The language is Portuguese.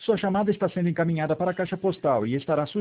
Sua chamada está sendo encaminhada para a caixa postal e estará